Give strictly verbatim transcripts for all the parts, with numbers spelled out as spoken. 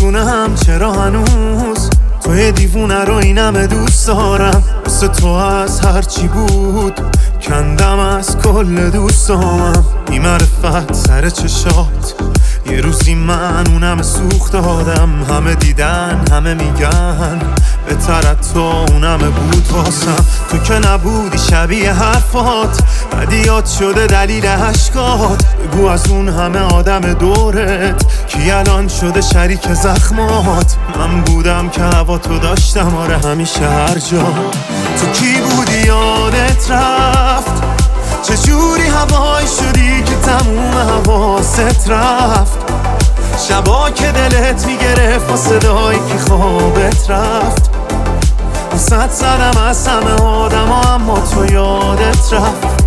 نمیدونم چرا هنوز توی دیوونه رو اینم دوست دارم. واسه تو از هرچی بود کندم از کل دوستامم. بی معرفت سر چشات یه روزی من اونم سوخت دادم. همه دیدن همه میگن بهتر از تو اونم بود واسم. تو که نبودی شبیه حرفات بدیات شده دلیل عشقات. بگو از اون همه آدم دورت کی الان شده شریک زخمات. من بودم که هوا تو داشتم آره همیشه هر جا. تو کی بودی یادت رفت چجوری هوای شدی که تموم حواست رفت. شبا که دلت میگرفت و صدایی که خوابت رفت. وسط زدم از همه آدم ها اما تو یادت رفت.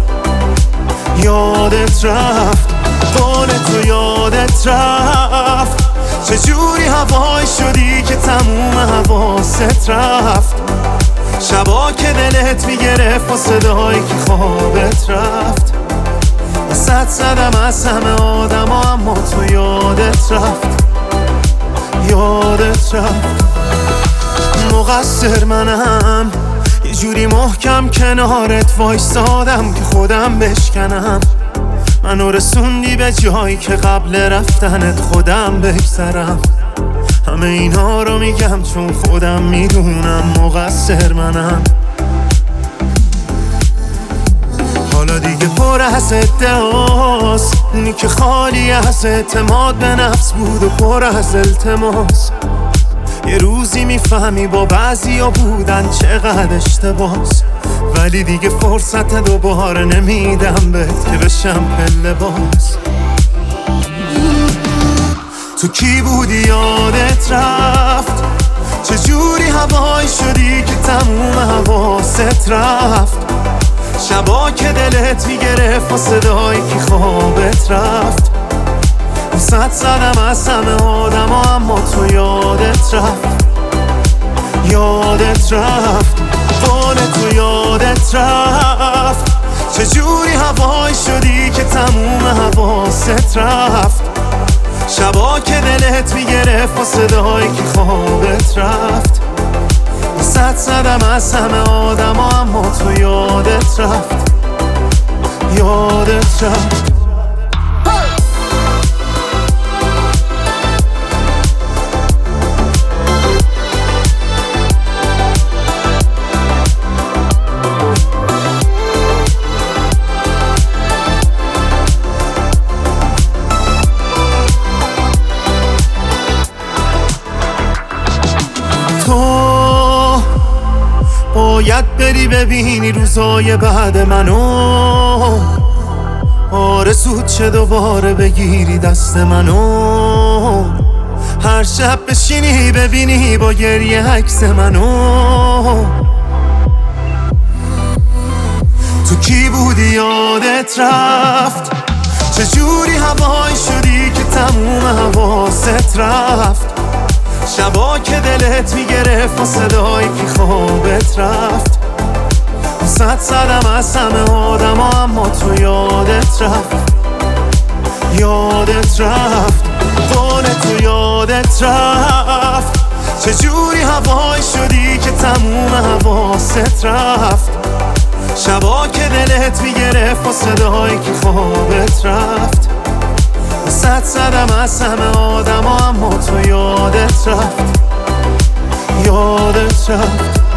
یادت رفت قول تو یادت رفت. چجوری هوای شدی که تموم حواست رفت. شبا که دلت میگرفت و صدایی که خوابت رفت. وسط زدم از همه آدم ها اما تو یادت رفت. یادت رفت. مقصر منم یه جوری محکم کنارت وایسادم که خودم بشکنم. منو رسوندی به جایی که قبل رفتنت خودم بگذرم. همه اینا رو میگم چون خودم میدونم مقصر منم. حالا دیگه پر از ادعاست اونی که خالی از اعتماد به نفس بود و پر از التماس. یه روزی میفهمی با بعضیا بودن چقدر اشتباس. ولی دیگه فرصت دوباره نمیدم بهت که بشم پله باز. تو کی بودی یادت رفت چجوری هوای شدی که تموم حواست رفت. شبا که دلت میگرفت و صدایی که خوابت رفت. وسط زدم از همه آدم ها اما تو یادت رفت. یادت رفت قول تو یادت رفت. چجوری هوای شدی که تموم حواست رفت. شبا که دلت میگرفت و صدایی که خوابت رفت. وسط زدم از همه آدم ها اما تو یادت رفت. یادت رفت. تو باید بری ببینی روزای بعد منو. آرزوت چه دوباره بگیری دست منو. هر شب بشینی ببینی با گریه عکس منو. تو کی بودی یادت رفت چجوری هوای شدی که تموم حواست رفت. شبا که دلت میگرفت و صدایی که خوابت رفت. وسط زدم از همه آدم ها اما تو یادت رفت. یادت رفت قول تو یادت رفت. چجوری هوای شدی که تموم حواست رفت. شبا که دلت میگرفت و صدایی که خوابت رفت. وسط زدم از همه آدم ها اما تو یادت رفت. یادت رفت.